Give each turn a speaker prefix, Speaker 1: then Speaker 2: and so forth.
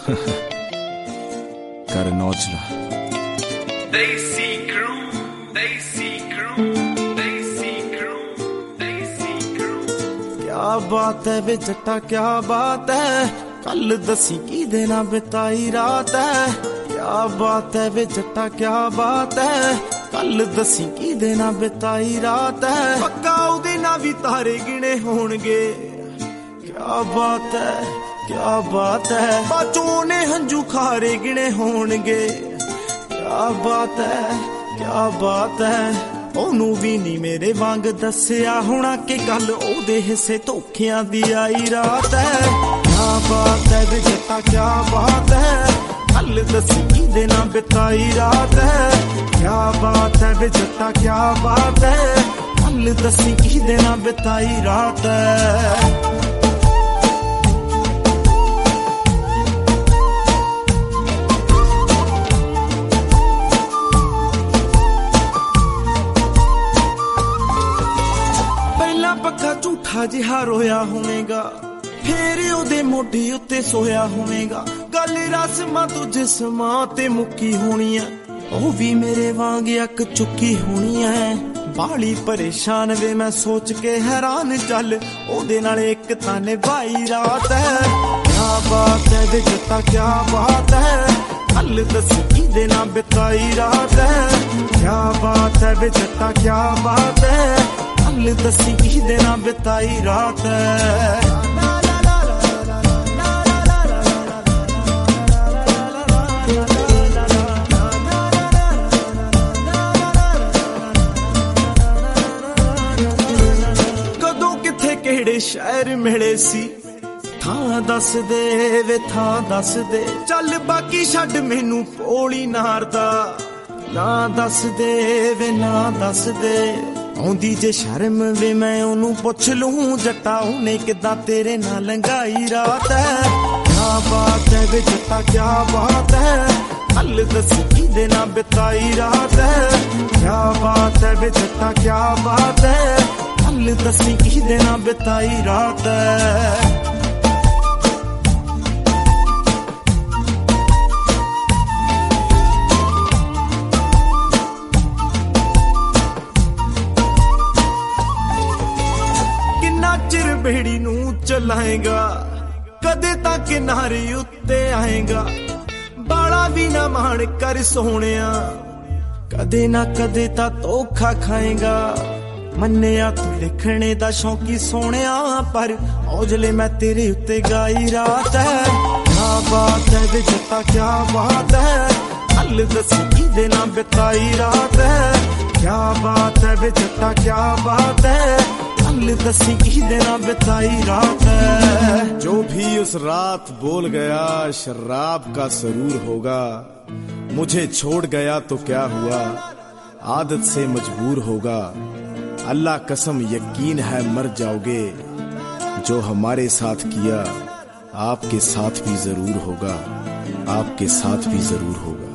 Speaker 1: Got a notch.
Speaker 2: They see crew, they see crew, they see crew, they see crew.
Speaker 3: क्या बात है वे जट्टा क्या बात है, कल दसी की देना बिताई रात है। क्या बात है वे जट्टा क्या बात है, कल दसी की देना बिताई रात है। पक्का उदे ना भी तारे गिने होणगे। क्या बात है क्या बात है, बाचों ने हंजू खारे गिने होणगे। क्या बात है क्या बात है, ओनू भी नी मेरे वांग दसिया होना कि कल ओदे हिस्से धोखियां दी आई रात है। क्या बात है वे जट्टा क्या बात है, कल दसी की देना बिताई रात है। क्या बात है वे जट्टा क्या बात है, कल दसी की देना बिताई रात है। पक्का झूठा जिहा रोया होवेगा, फेर ओदे मोढे उत्ते सोया होवेगा। गल रस्मां तो जिस्मां ते मुक्की होनी है, ओ भी मेरे वांग अक चुकी होनी है। बाली परेशान वे मैं सोच के हैरान, चल ओदे नाल एक तां निभाई रात है। क्या बात है वे जट्टा क्या बात है, कल दसी की देना बिताई रात है। क्या बात है वे जट्टा क्या बात है, कल दसी की देना बिताई रात है। कदों किथे केड़े शहर मिले सी, थां दस दे वे थां दस दे। चल बाकी छड्ड मैनू पोली नारदा, ना दस दे वे ना दस दे। आउंदी जे शर्म वे मैं ओनू पुछ लूं, जट्टा उन्हें किदां तेरे नाल लंघाई रात है। क्या बात है वे जट्टा क्या बात है, कल दसी की देना बिताई रात है। क्या बात है वे जट्टा क्या बात है, कल दसी की देना बिताई रात है। चिर बेड़ी नू चलाएगा, कदे ता किनारे उत्ते आएगा। बाला भी ना मान कर सोहणिया, कदे ना कदे ता धोखा खाएगा। मन्निया तू लिखने दा शौकी सोहणिया, पर औजले मैं तेरे उत्ते गाई रात है। क्या बात है वे जट्टा क्या बात है, कल दसी की देना बिताई रात है। क्या बात है वे जट्टा क्या बात है, कल दसी की देना बिताई रात है।
Speaker 1: जो भी उस रात बोल गया शराब का सरूर होगा, मुझे छोड़ गया तो क्या हुआ, आदत से मजबूर होगा। अल्लाह कसम यकीन है मर जाओगे, जो हमारे साथ किया आपके साथ भी जरूर होगा, आपके साथ भी जरूर होगा।